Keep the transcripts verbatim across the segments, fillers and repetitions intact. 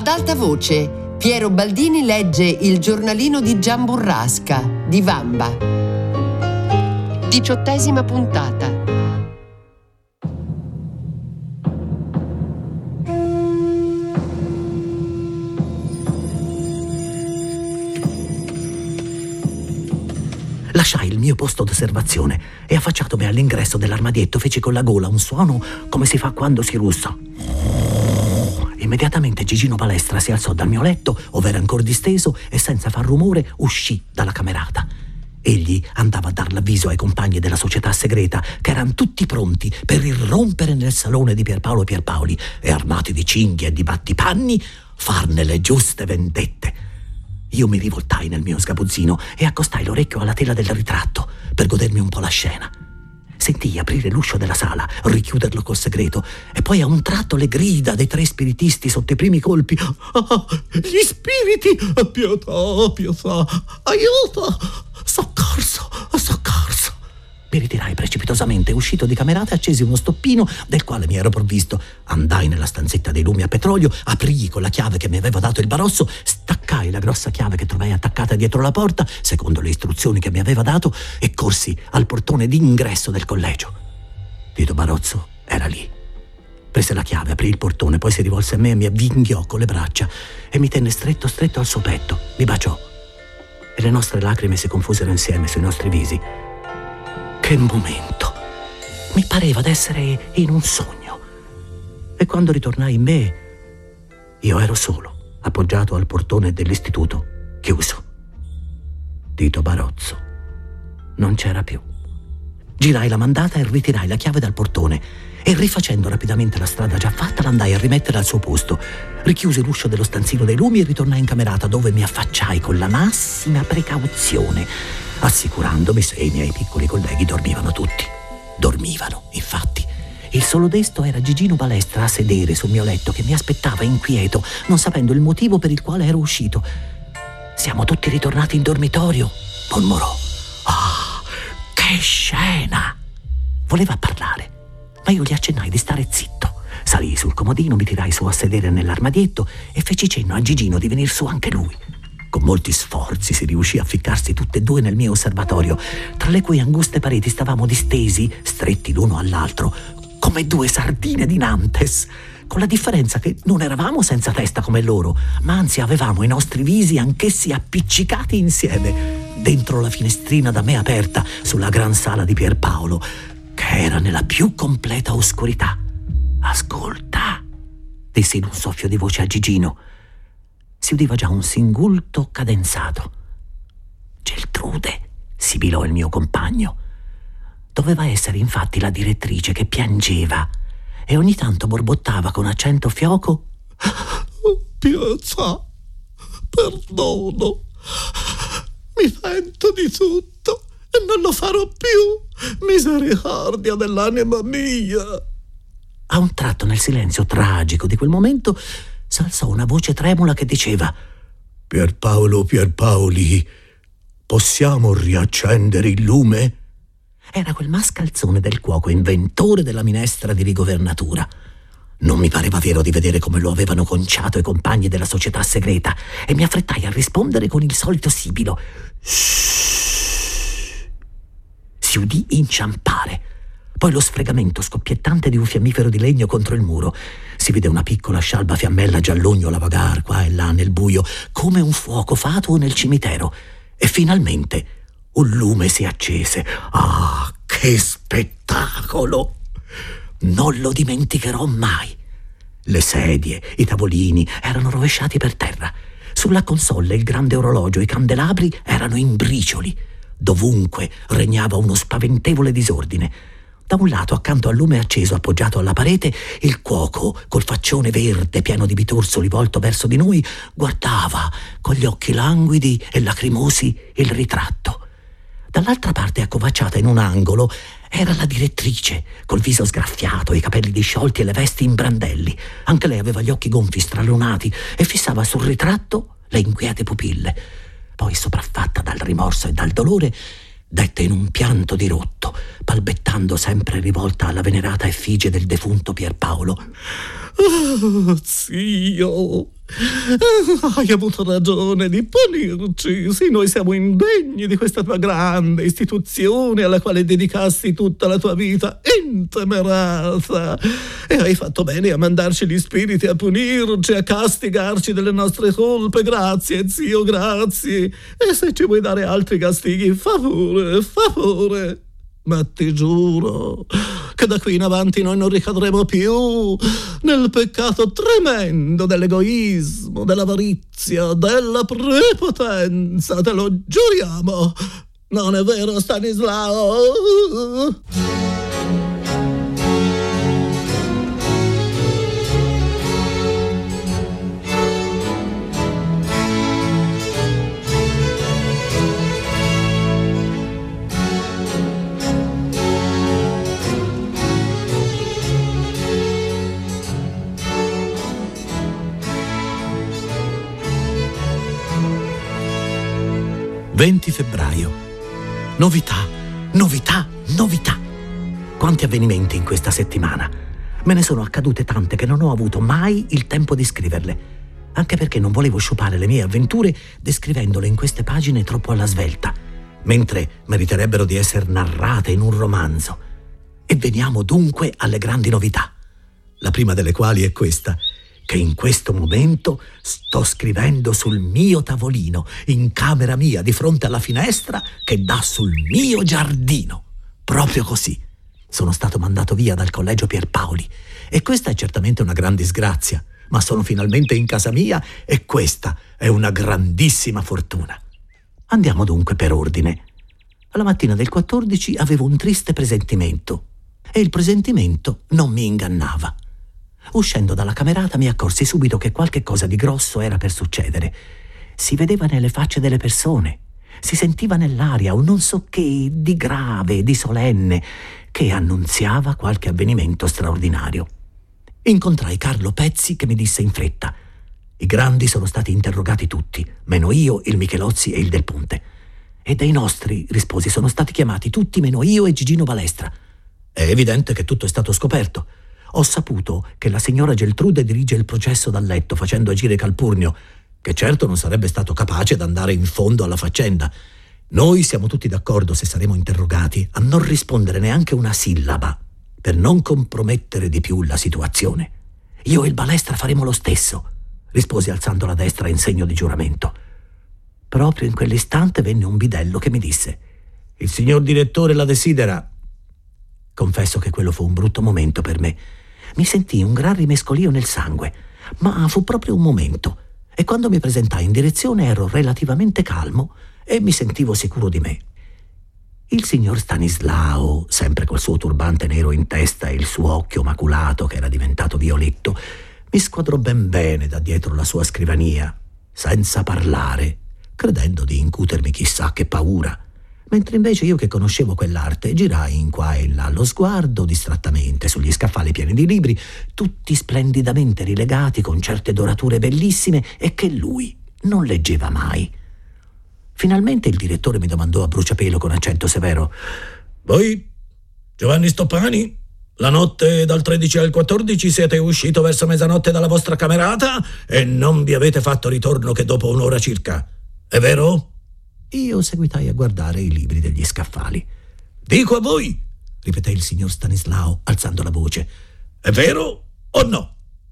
Ad alta voce, Piero Baldini legge Il giornalino di Gian Burrasca, di Vamba. Diciottesima puntata. Lasciai il mio posto d'osservazione e, affacciatomi all'ingresso dell'armadietto, feci con la gola un suono come si fa quando si russa. Immediatamente Gigino Balestra si alzò dal mio letto, ov'era ancora disteso, e senza far rumore uscì dalla camerata. Egli andava a dar l'avviso ai compagni della società segreta, che erano tutti pronti per irrompere nel salone di Pierpaolo Pierpaoli e, armati di cinghie e di battipanni, farne le giuste vendette. Io mi rivoltai nel mio sgabuzzino e accostai l'orecchio alla tela del ritratto per godermi un po' la scena. Sentii aprire l'uscio della sala, richiuderlo col segreto, e poi a un tratto le grida dei tre spiritisti sotto i primi colpi. Ah, gli spiriti! Pietà, pietà! Aiuto! Soccorso! Soccorso! Mi ritirai precipitosamente, uscito di camerata, accesi uno stoppino del quale mi ero provvisto. Andai nella stanzetta dei lumi a petrolio, aprii con la chiave che mi aveva dato il barosso, staccai la grossa chiave che trovai attaccata dietro la porta, secondo le istruzioni che mi aveva dato, e corsi al portone d'ingresso del collegio. Tito Barozzo era lì. Prese la chiave, aprì il portone, poi si rivolse a me e mi avvinghiò con le braccia e mi tenne stretto stretto al suo petto. Mi baciò e le nostre lacrime si confusero insieme sui nostri visi. Che momento! Mi pareva d'essere in un sogno. E quando ritornai in me, io ero solo, appoggiato al portone dell'istituto, chiuso. Tito Barozzo non c'era più. Girai la mandata e ritirai la chiave dal portone e, rifacendo rapidamente la strada già fatta, l'andai a rimettere al suo posto. Richiusi l'uscio dello stanzino dei lumi e ritornai in camerata, dove mi affacciai con la massima precauzione, assicurandomi se i miei piccoli colleghi dormivano tutti. Dormivano, infatti. Il solo desto era Gigino Balestra a sedere sul mio letto, che mi aspettava inquieto, non sapendo il motivo per il quale ero uscito. «Siamo tutti ritornati in dormitorio», mormorò. «Ah, che scena!» Voleva parlare, ma io gli accennai di stare zitto. Salii sul comodino, mi tirai su a sedere nell'armadietto e feci cenno a Gigino di venir su anche lui. Con molti sforzi si riuscì a ficcarsi tutte e due nel mio osservatorio, tra le cui anguste pareti stavamo distesi, stretti l'uno all'altro, come due sardine di Nantes, con la differenza che non eravamo senza testa come loro, ma anzi avevamo i nostri visi anch'essi appiccicati insieme, dentro la finestrina da me aperta sulla gran sala di Pierpaolo, che era nella più completa oscurità. «Ascolta», dissi in un soffio di voce a Gigino. Si udiva già un singulto cadenzato. «Geltrude», sibilò il mio compagno. Doveva essere infatti la direttrice, che piangeva e ogni tanto borbottava con accento fioco: «Pietà, perdono, mi pento di tutto e non lo farò più, misericordia dell'anima mia». A un tratto, nel silenzio tragico di quel momento, s'alzò una voce tremula che diceva: «Pierpaolo Pierpaoli, possiamo riaccendere il lume?» Era quel mascalzone del cuoco, inventore della minestra di rigovernatura. Non mi pareva vero di vedere come lo avevano conciato i compagni della società segreta, e mi affrettai a rispondere con il solito sibilo. Shhh. Si udì inciampare, poi lo sfregamento scoppiettante di un fiammifero di legno contro il muro. Si vide una piccola scialba fiammella giallognola vagar qua e là nel buio, come un fuoco fatuo nel cimitero, e finalmente un lume si accese. Ah, che spettacolo! Non lo dimenticherò mai. Le sedie, i tavolini erano rovesciati per terra. Sulla console il grande orologio e i candelabri erano in bricioli. Dovunque regnava uno spaventevole disordine. Da un lato, accanto al lume acceso appoggiato alla parete, il cuoco, col faccione verde pieno di bitorzoli volto verso di noi, guardava con gli occhi languidi e lacrimosi il ritratto. Dall'altra parte, accovacciata in un angolo, era la direttrice, col viso sgraffiato, i capelli disciolti e le vesti in brandelli. Anche lei aveva gli occhi gonfi stralunati e fissava sul ritratto le inquiete pupille. Poi, sopraffatta dal rimorso e dal dolore, dette in un pianto dirotto: balbettando sempre rivolta alla venerata effigie del defunto Pierpaolo. Oh, zio, hai avuto ragione di punirci. Sì, noi siamo indegni di questa tua grande istituzione alla quale dedicasti tutta la tua vita intemerata, e hai fatto bene a mandarci gli spiriti a punirci, a castigarci delle nostre colpe. Grazie, zio, grazie. E se ci vuoi dare altri castighi, favore, favore. Ma ti giuro che da qui in avanti noi non ricadremo più nel peccato tremendo dell'egoismo, dell'avarizia, della prepotenza. Te lo giuriamo. Non è vero, Stanislao? venti febbraio. Novità, novità, novità. Quanti avvenimenti in questa settimana. Me ne sono accadute tante che non ho avuto mai il tempo di scriverle, anche perché non volevo sciupare le mie avventure descrivendole in queste pagine troppo alla svelta, mentre meriterebbero di essere narrate in un romanzo. E veniamo dunque alle grandi novità, la prima delle quali è questa, che in questo momento sto scrivendo sul mio tavolino, in camera mia, di fronte alla finestra che dà sul mio giardino. Proprio così. Sono stato mandato via dal collegio Pierpaoli e questa è certamente una gran disgrazia, ma sono finalmente in casa mia e questa è una grandissima fortuna. Andiamo dunque per ordine. Alla mattina del quattordici avevo un triste presentimento e il presentimento non mi ingannava. Uscendo dalla camerata mi accorsi subito che qualche cosa di grosso era per succedere. Si vedeva nelle facce delle persone, si sentiva nell'aria un non so che di grave, di solenne, che annunziava qualche avvenimento straordinario. Incontrai Carlo Pezzi che mi disse in fretta: i grandi sono stati interrogati tutti, meno io, il Michelozzi e il Del Ponte. E dei nostri, risposi, sono stati chiamati tutti meno io e Gigino Balestra. È evidente che tutto è stato scoperto. Ho saputo che la signora Geltrude dirige il processo dal letto facendo agire Calpurnio, che certo non sarebbe stato capace d'andare in fondo alla faccenda. Noi siamo tutti d'accordo, se saremo interrogati, a non rispondere neanche una sillaba, per non compromettere di più la situazione. Io e il Balestra faremo lo stesso, risposi alzando la destra in segno di giuramento. Proprio in quell'istante venne un bidello che mi disse: il signor direttore la desidera. Confesso che quello fu un brutto momento per me. Mi sentii un gran rimescolio nel sangue, ma fu proprio un momento, e quando mi presentai in direzione ero relativamente calmo e mi sentivo sicuro di me. Il signor Stanislao, sempre col suo turbante nero in testa e il suo occhio maculato che era diventato violetto, mi squadrò ben bene da dietro la sua scrivania, senza parlare, credendo di incutermi chissà che paura. Mentre invece io, che conoscevo quell'arte, girai in qua e in là lo sguardo distrattamente sugli scaffali pieni di libri, tutti splendidamente rilegati con certe dorature bellissime e che lui non leggeva mai. Finalmente il direttore mi domandò a bruciapelo con accento severo: voi, Giovanni Stoppani, la notte dal tredici al quattordici siete uscito verso mezzanotte dalla vostra camerata e non vi avete fatto ritorno che dopo un'ora circa, è vero? Io seguitai a guardare i libri degli scaffali. Dico a voi, ripeté il signor Stanislao alzando la voce, è vero o no?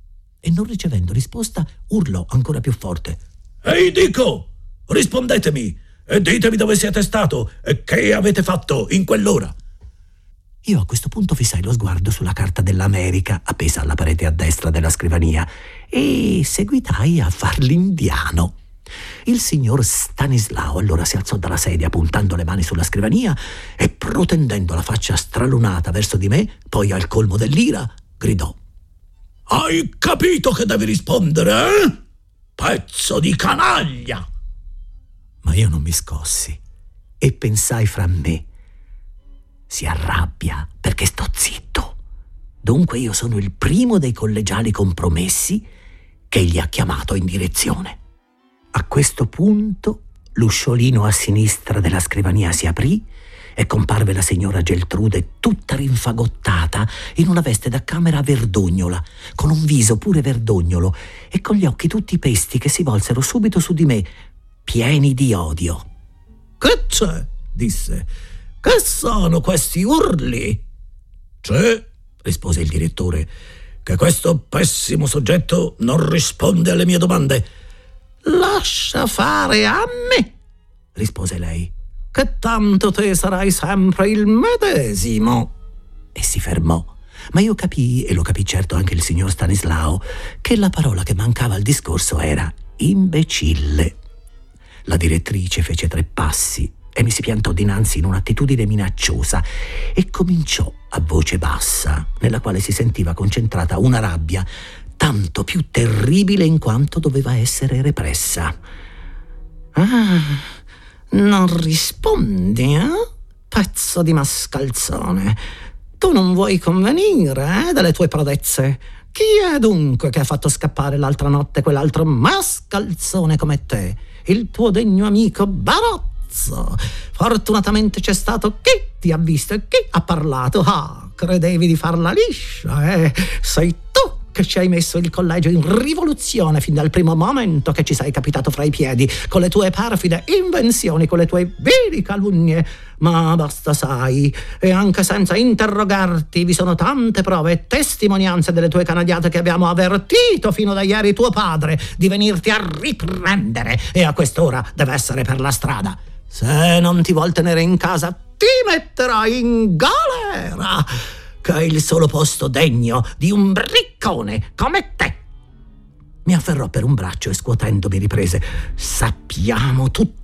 E non ricevendo risposta urlò ancora più forte: ehi, dico, rispondetemi e ditemi dove siete stato e che avete fatto in quell'ora. Io a questo punto fissai lo sguardo sulla carta dell'America appesa alla parete a destra della scrivania e seguitai a far l'indiano. Il signor Stanislao allora si alzò dalla sedia puntando le mani sulla scrivania e protendendo la faccia stralunata verso di me, poi al colmo dell'ira gridò: hai capito che devi rispondere, eh? Pezzo di canaglia! Ma io non mi scossi e pensai fra me: si arrabbia perché sto zitto. Dunque io sono il primo dei collegiali compromessi che gli ha chiamato in direzione. A questo punto l'usciolino a sinistra della scrivania si aprì e comparve la signora Geltrude tutta rinfagottata in una veste da camera verdognola, con un viso pure verdognolo e con gli occhi tutti pesti che si volsero subito su di me, pieni di odio. «Che c'è?» disse. «Che sono questi urli?» «C'è», rispose il direttore, «che questo pessimo soggetto non risponde alle mie domande». «Lascia fare a me», rispose lei, «che tanto te sarai sempre il medesimo». E si fermò. Ma io capii, e lo capì certo anche il signor Stanislao, che la parola che mancava al discorso era imbecille. La direttrice fece tre passi e mi si piantò dinanzi in un'attitudine minacciosa e cominciò a voce bassa, nella quale si sentiva concentrata una rabbia tanto più terribile in quanto doveva essere repressa. «Ah, non rispondi, eh? Pezzo di mascalzone. Tu non vuoi convenire, eh, delle tue prodezze. Chi è dunque che ha fatto scappare l'altra notte quell'altro mascalzone come te? Il tuo degno amico Barozzo. Fortunatamente c'è stato chi ti ha visto e chi ha parlato. Ah, credevi di farla liscia, eh? Sei tu che ci hai messo il collegio in rivoluzione fin dal primo momento che ci sei capitato fra i piedi, con le tue perfide invenzioni, con le tue vili calunnie. Ma basta, sai, e anche senza interrogarti vi sono tante prove e testimonianze delle tue canadiate che abbiamo avvertito fino da ieri tuo padre di venirti a riprendere, e a quest'ora deve essere per la strada. Se non ti vuol tenere in casa ti metterà in galera, che è il solo posto degno di un briccone come te. Mi afferrò per un braccio e scuotendomi riprese: «Sappiamo tutto.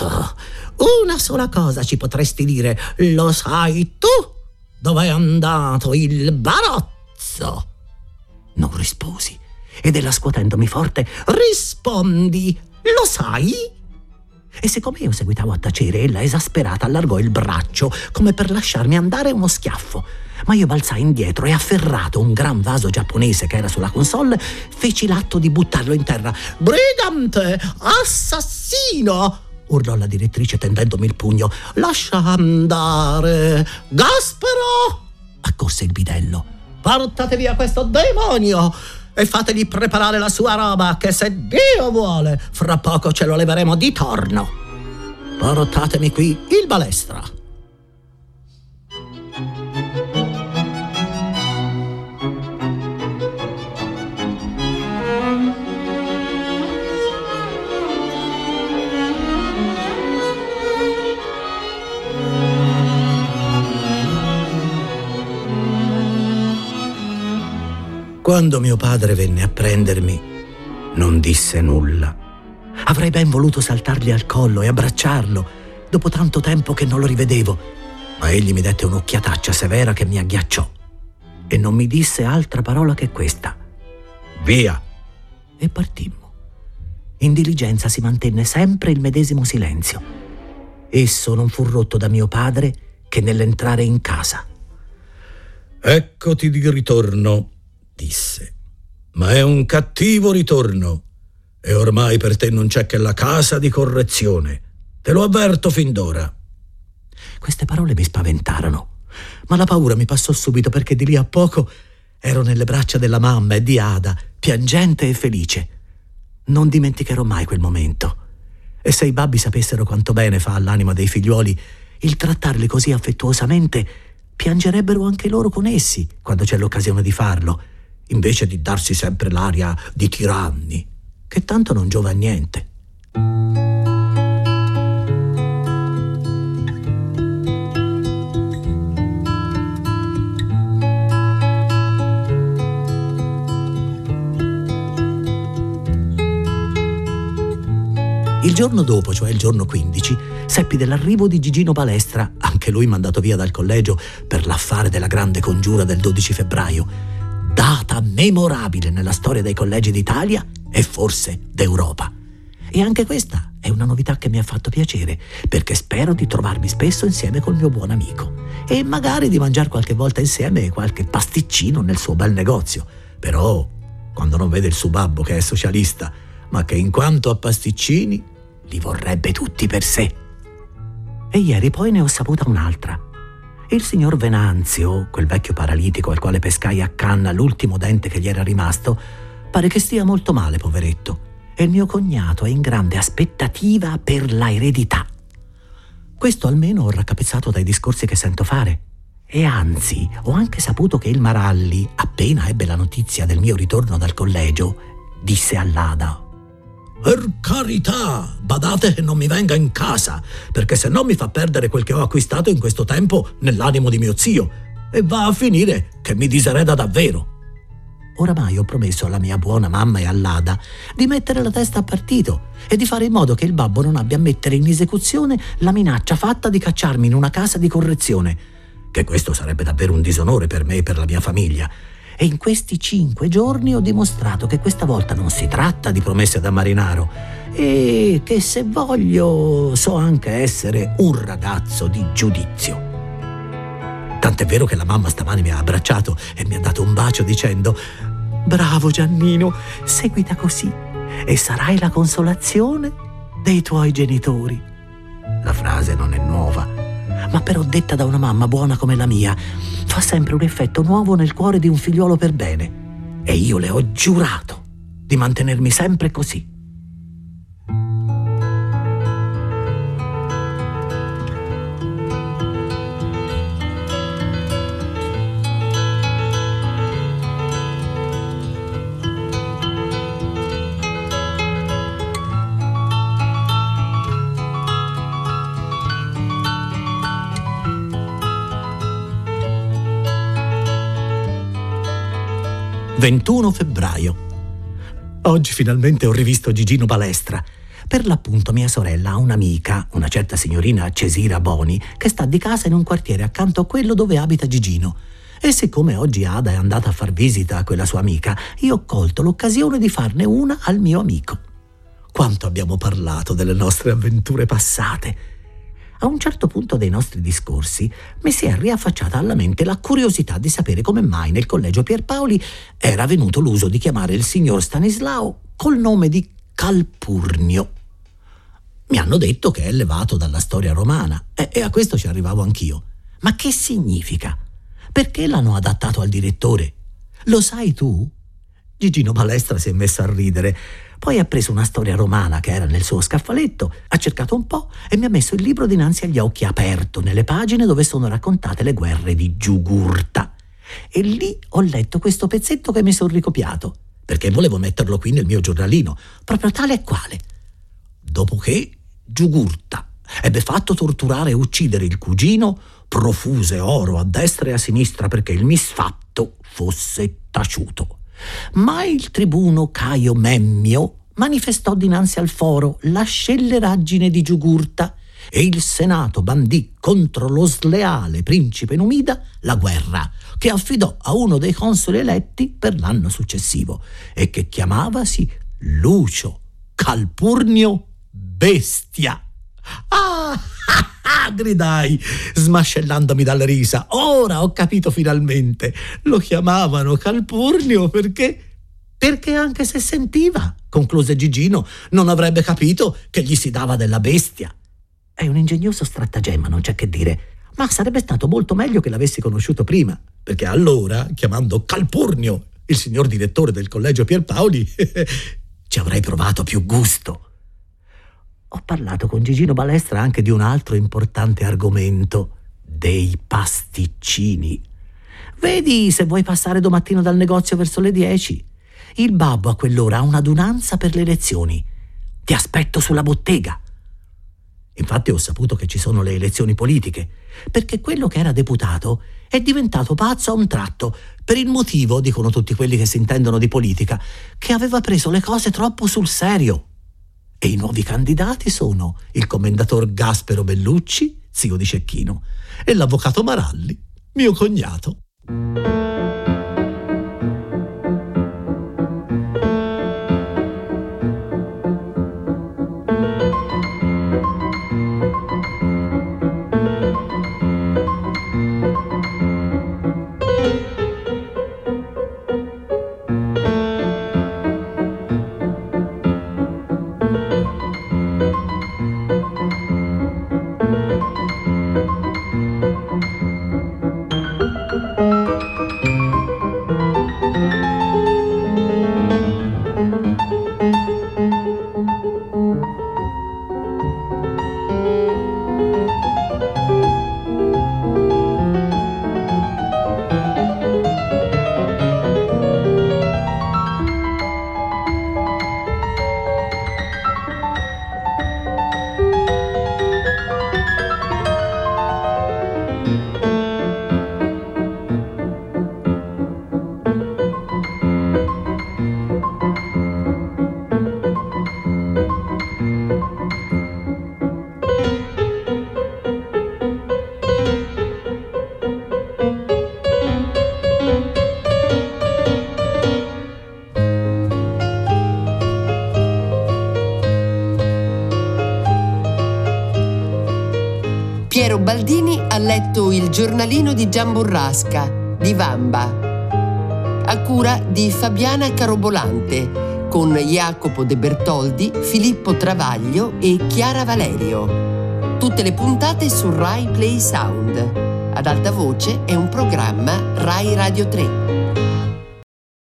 Una sola cosa ci potresti dire. Lo sai tu dove è andato il Barozzo?» Non risposi ed ella, scuotendomi forte: «Rispondi, lo sai?» E siccome io seguitavo a tacere, ella, esasperata, allargò il braccio come per lasciarmi andare uno schiaffo. Ma io balzai indietro e, afferrato un gran vaso giapponese che era sulla console, feci l'atto di buttarlo in terra. «Brigante! Assassino!» urlò la direttrice tendendomi il pugno. «Lascia andare! Gaspero!» accorse il bidello. «Portate via questo demonio e fategli preparare la sua roba, che se Dio vuole fra poco ce lo leveremo di torno. Portatemi qui il balestra». Quando mio padre venne a prendermi, non disse nulla. Avrei ben voluto saltargli al collo e abbracciarlo, dopo tanto tempo che non lo rivedevo, ma egli mi dette un'occhiataccia severa che mi agghiacciò e non mi disse altra parola che questa: «Via!» E partimmo. In diligenza si mantenne sempre il medesimo silenzio. Esso non fu rotto da mio padre che nell'entrare in casa. «Eccoti di ritorno», disse, «ma è un cattivo ritorno e ormai per te non c'è che la casa di correzione. Te lo avverto fin d'ora». Queste parole mi spaventarono, ma la paura mi passò subito, perché di lì a poco ero nelle braccia della mamma e di Ada, piangente e felice. Non dimenticherò mai quel momento. E se i babbi sapessero quanto bene fa all'anima dei figliuoli il trattarli così affettuosamente, piangerebbero anche loro con essi quando c'è l'occasione di farlo, invece di darsi sempre l'aria di tiranni, che tanto non giova a niente. Il giorno dopo, cioè il giorno quindici, seppi dell'arrivo di Gigino Balestra, anche lui mandato via dal collegio per l'affare della grande congiura del dodici febbraio, data memorabile nella storia dei collegi d'Italia e forse d'Europa. E anche questa è una novità che mi ha fatto piacere, perché spero di trovarmi spesso insieme col mio buon amico e magari di mangiare qualche volta insieme qualche pasticcino nel suo bel negozio. Però, quando non vede il suo babbo che è socialista, ma che in quanto a pasticcini li vorrebbe tutti per sé. E ieri poi ne ho saputa un'altra. Il signor Venanzio, quel vecchio paralitico al quale pescai a canna l'ultimo dente che gli era rimasto, pare che stia molto male, poveretto, e il mio cognato è in grande aspettativa per la eredità. Questo almeno ho raccapezzato dai discorsi che sento fare. E anzi, ho anche saputo che il Maralli, appena ebbe la notizia del mio ritorno dal collegio, disse all'Ada: «Per carità, badate che non mi venga in casa, perché se no mi fa perdere quel che ho acquistato in questo tempo nell'animo di mio zio, e va a finire che mi disereda davvero». Oramai ho promesso alla mia buona mamma e all'Ada di mettere la testa a partito e di fare in modo che il babbo non abbia a mettere in esecuzione la minaccia fatta di cacciarmi in una casa di correzione, che questo sarebbe davvero un disonore per me e per la mia famiglia. E in questi cinque giorni ho dimostrato che questa volta non si tratta di promesse da marinaro e che, se voglio, so anche essere un ragazzo di giudizio. Tant'è vero che la mamma stamani mi ha abbracciato e mi ha dato un bacio dicendo: «Bravo Giannino, seguita così e sarai la consolazione dei tuoi genitori». La frase non è nuova, ma però detta da una mamma buona come la mia fa sempre un effetto nuovo nel cuore di un figliuolo per bene, e io le ho giurato di mantenermi sempre così. ventuno febbraio. Oggi finalmente ho rivisto Gigino Balestra. Per l'appunto mia sorella ha un'amica, una certa signorina Cesira Boni, che sta di casa in un quartiere accanto a quello dove abita Gigino. E siccome oggi Ada è andata a far visita a quella sua amica, io ho colto l'occasione di farne una al mio amico. Quanto abbiamo parlato delle nostre avventure passate! A un certo punto dei nostri discorsi mi si è riaffacciata alla mente la curiosità di sapere come mai nel collegio Pierpaoli era venuto l'uso di chiamare il signor Stanislao col nome di Calpurnio. Mi hanno detto che è levato dalla storia romana e, e a questo ci arrivavo anch'io. Ma che significa? Perché l'hanno adattato al direttore? Lo sai tu? Gigino Balestra si è messo a ridere. Poi ha preso una storia romana che era nel suo scaffaletto, ha cercato un po' e mi ha messo il libro dinanzi agli occhi, aperto nelle pagine dove sono raccontate le guerre di Giugurta. E lì ho letto questo pezzetto che mi sono ricopiato, perché volevo metterlo qui nel mio giornalino, proprio tale e quale. Dopo che Giugurta ebbe fatto torturare e uccidere il cugino, profuse oro a destra e a sinistra perché il misfatto fosse taciuto. Ma il tribuno Caio Memmio manifestò dinanzi al foro la scelleraggine di Giugurta e il Senato bandì contro lo sleale principe Numida la guerra, che affidò a uno dei consoli eletti per l'anno successivo e che chiamavasi Lucio Calpurnio Bestia. Ah, ah, ah, gridai, smascellandomi dalle risa. Ora ho capito finalmente. Lo chiamavano Calpurnio perché... Perché anche se sentiva, concluse Gigino, non avrebbe capito che gli si dava della bestia. È un ingegnoso stratagemma, non c'è che dire, ma sarebbe stato molto meglio che l'avessi conosciuto prima, perché allora, chiamando Calpurnio il signor direttore del collegio Pierpaoli, ci avrei provato più gusto. Ho parlato con Gigino Balestra anche di un altro importante argomento, dei pasticcini. Vedi se vuoi passare domattina dal negozio verso le dieci. Il babbo a quell'ora ha un'adunanza per le elezioni. Ti aspetto sulla bottega. Infatti ho saputo che ci sono le elezioni politiche, perché quello che era deputato è diventato pazzo a un tratto, per il motivo, dicono tutti quelli che si intendono di politica, che aveva preso le cose troppo sul serio. E i nuovi candidati sono il commendator Gaspero Bellucci, zio di Cecchino, e l'avvocato Maralli, mio cognato. Piero Baldini ha letto Il giornalino di Gian Burrasca di Vamba, a cura di Fabiana Carobolante, con Jacopo De Bertoldi, Filippo Travaglio e Chiara Valerio. Tutte le puntate su Rai Play Sound. Ad alta voce è un programma Rai Radio tre.